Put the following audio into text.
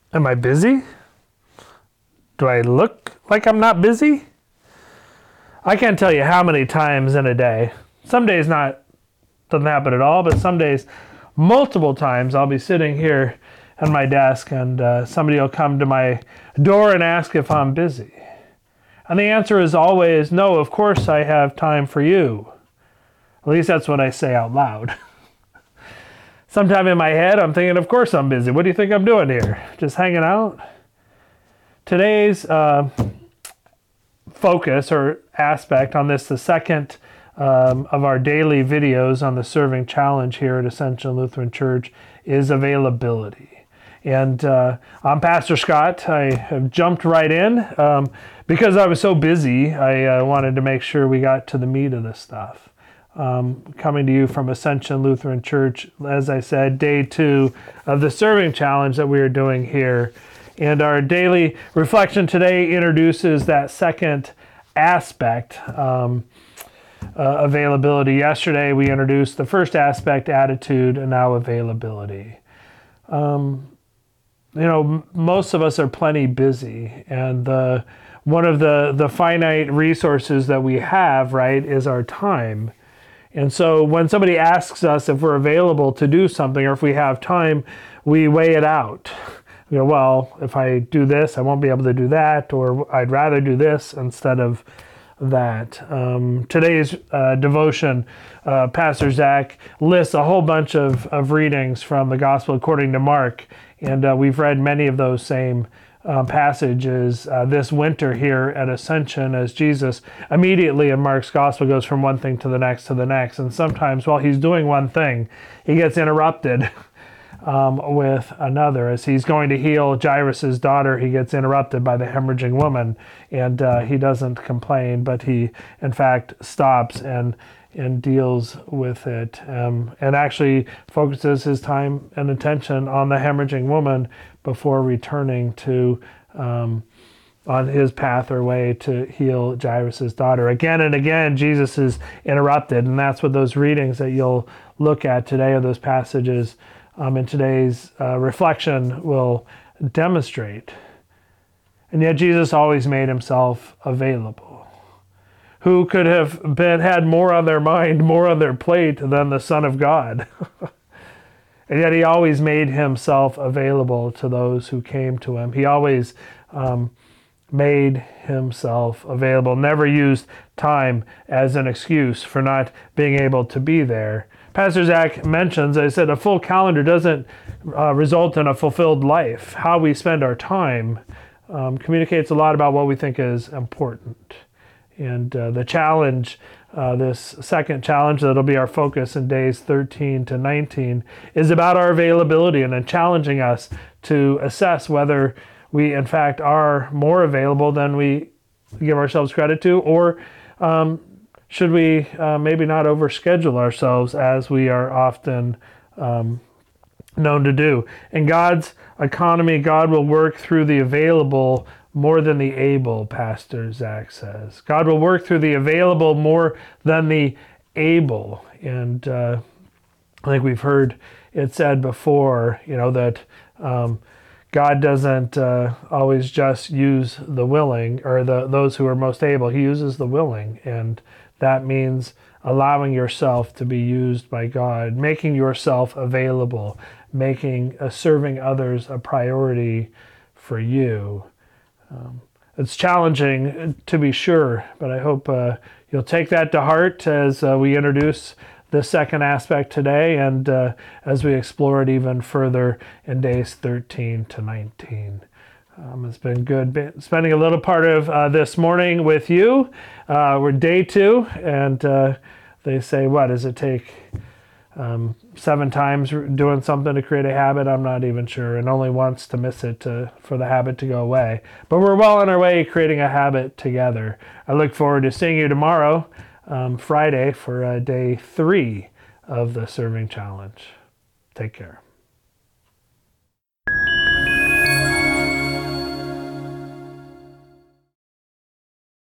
Am I busy? Do I look like I'm not busy? I can't tell you how many times in a day. Some days doesn't happen at all, but some days, multiple times, I'll be sitting here at my desk and somebody will come to my door and ask if I'm busy. And the answer is always, no, of course I have time for you. At least that's what I say out loud. Sometime in my head, I'm thinking, of course I'm busy. What do you think I'm doing here? Just hanging out? Today's focus or aspect on this, the second of our daily videos on the Serving Challenge here at Ascension Lutheran Church, is availability. And I'm Pastor Scott. I have jumped right in. Because I was so busy, I wanted to make sure we got to the meat of this stuff. Coming to you from Ascension Lutheran Church, as I said, day 2 of the Serving Challenge that we are doing here. And our daily reflection today introduces that second aspect, availability. Yesterday we introduced the first aspect, attitude, and now availability. Most of us are plenty busy, and one of the finite resources that we have, right, is our time. And so when somebody asks us if we're available to do something or if we have time, we weigh it out. Well, if I do this, I won't be able to do that, or I'd rather do this instead of that. Today's devotion, Pastor Zach lists a whole bunch of readings from the Gospel according to Mark, and we've read many of those same passages this winter here at Ascension, as Jesus immediately in Mark's Gospel goes from one thing to the next, and sometimes while he's doing one thing, he gets interrupted with another. As he's going to heal Jairus' daughter, he gets interrupted by the hemorrhaging woman, and he doesn't complain, but he in fact stops and deals with it, and actually focuses his time and attention on the hemorrhaging woman before returning to on his path or way to heal Jairus' daughter. Again and again, Jesus is interrupted, and that's what those readings that you'll look at today, or those passages in today's reflection, will demonstrate. And yet Jesus always made himself available. Who could have had more on their mind, more on their plate than the Son of God? And yet he always made himself available to those who came to him. He always made himself available, never used time as an excuse for not being able to be there. Pastor Zach mentions, I said, a full calendar doesn't result in a fulfilled life. How we spend our time communicates a lot about what we think is important. And the challenge, this second challenge that'll be our focus in days 13 to 19, is about our availability and challenging us to assess whether we in fact are more available than we give ourselves credit to, or should we maybe not overschedule ourselves as we are often known to do. In God's economy, God will work through the available more than the able, Pastor Zach says. God will work through the available more than the able. And I think we've heard it said before, that God doesn't always just use the willing or those who are most able. He uses the willing, and that means allowing yourself to be used by God, making yourself available, making serving others a priority for you. It's challenging, to be sure, but I hope you'll take that to heart as we introduce the second aspect today, and as we explore it even further in days 13 to 19. It's been good spending a little part of this morning with you. We're day 2, and they say, what does it take? 7 times doing something to create a habit? I'm not even sure, and only once to miss it for the habit to go away. But we're well on our way creating a habit together. I look forward to seeing you tomorrow, Friday, for day 3 of the Serving Challenge. Take care.